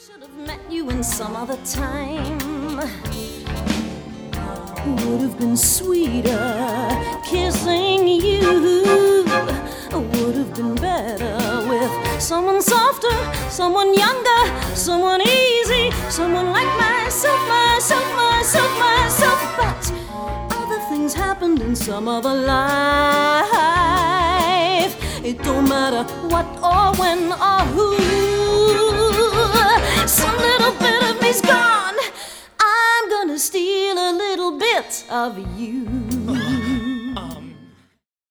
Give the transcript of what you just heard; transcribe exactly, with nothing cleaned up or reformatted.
Should have met you in some other time. Would have been sweeter kissing you. Would have been better with someone softer, someone younger, someone easy, someone like myself, myself, myself, myself. But other things happened in some other life. It don't matter what or when or who. Some little bit of me's gone. I'm gonna steal a little bit of you.